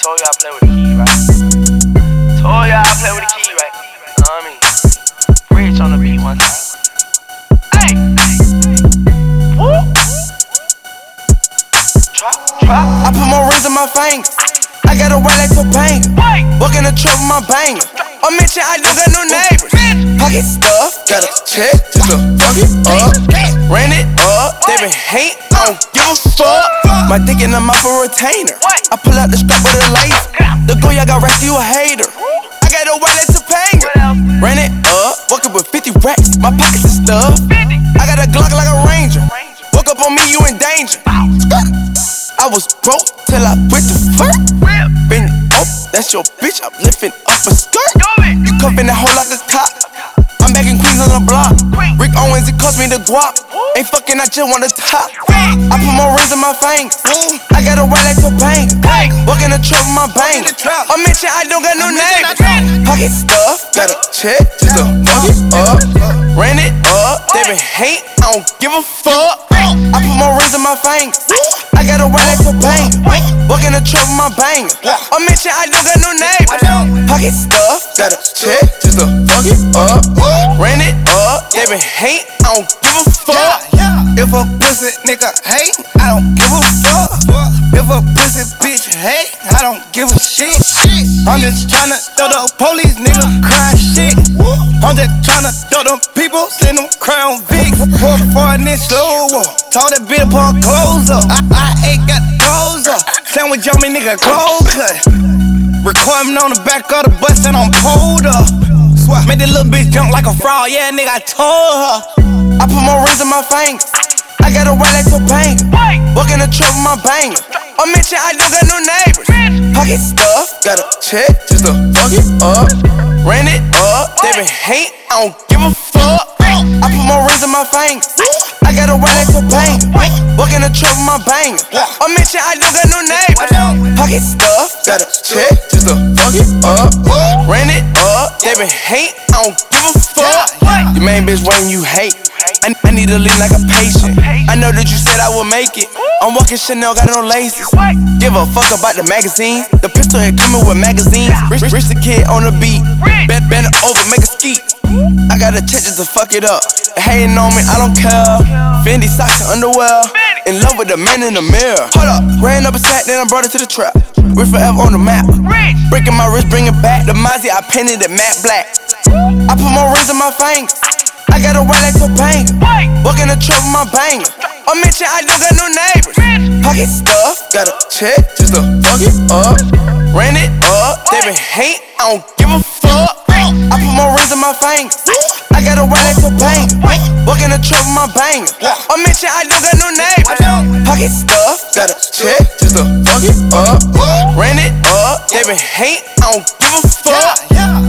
Told y'all I play with the key, right? Told y'all I play with the key, right? Know what I mean? Rich on the beat one time. Hey! Woo! Trap. I put more rings on my fingers. I got a white like Topanga. Walk in the truck with my banger. I mention I don't got no neighbors. Pocket stuff, got a check just to fuck it up. Ran it up, they been hate, I don't give a fuck. My dick in the mouth for a retainer. I pull out the strap with a laser. The go y'all got racks, you a hater. I got a white like Topanga. Ran it up, woke up with 50 racks. My pockets is stuffed. I got a Glock like a Ranger. Woke up on me, you in danger. I was broke till I went to flirt. Been up, that's your bitch, I'm lifting up a skirt. You cuffin' that hoe like a cop. I'm back in Queens on the block. Rick Owens, it cost me the guap. Ain't fucking, I just want the top. I put more rings on my fingers. I got a white like Topanga. Walk in the truck with my banger. I mention I don't got no neighbors. Pocket stuff, got a check just to fuck it up. Ran it up, they been hate, I don't give a fuck. I put more rings on my fingers. I got a white like Topanga. Walk in the truck with my banger. I mention I don't got no neighbors. Pocket stuff, got a check just to fuck it up. Ran it up, they been hate, I don't give a fuck. If a pussy nigga hate, I don't give a fuck. If a pussy bitch hate, I don't give a shit. I'm just tryna throw the police nigga crying shit. I'm just tryna throw them people, send them Crown Vic. For a nigga slow up, told that bitch pull clothes up. I ain't got clothes up, sandwich on me nigga cold cut. Recording on the back of the bus and I'm pulled up. Made that little bitch jump like a frog, yeah nigga I told her. I put more rings on my fingers. I got a white like Topanga. Walk in the truck with my banger. I mention I don't got no neighbors. Pocket stuff, got a check just to fuck it up. Ran it up, they been hate, I don't give a fuck. I put more rings on my fingers. I got a white like Topanga. Walk in the truck with my banger. I mention I don't got no neighbors. Pocket stuff, got a check just to fuck it up. Ran it up, they been hate, I don't give a fuck. Your main bitch when you hate. I need to live like a patient. I know that you said I would make it. I'm walking Chanel, got no laces. Give a fuck about the magazines. The pistol here coming with magazines. Rich the kid on the beat. Bend it over, make a skeet. I got a check just to fuck it up. Hating on me, I don't care. Fendi socks and underwear. In love with the man in the mirror. Hold up, ran up a sack, then I brought it to the trap. We're forever on the map. Breaking my wrist, bring it back. The Mozzie, I painted it matte black. I put more rings on my fingers. I got a white like Topanga. Walk in the truck with my banger. I mention I don't got no neighbors. Pocket stuff, got a check just to fuck it up. Ran it up, they been hate, I don't give a fuck. I put more rings on my fingers. I got a white like Topanga. Walk in the truck with my banger. I mention I don't got no neighbors. Pocket stuff, got a check just to fuck it up. Ran it up, they been hate, I don't give a fuck.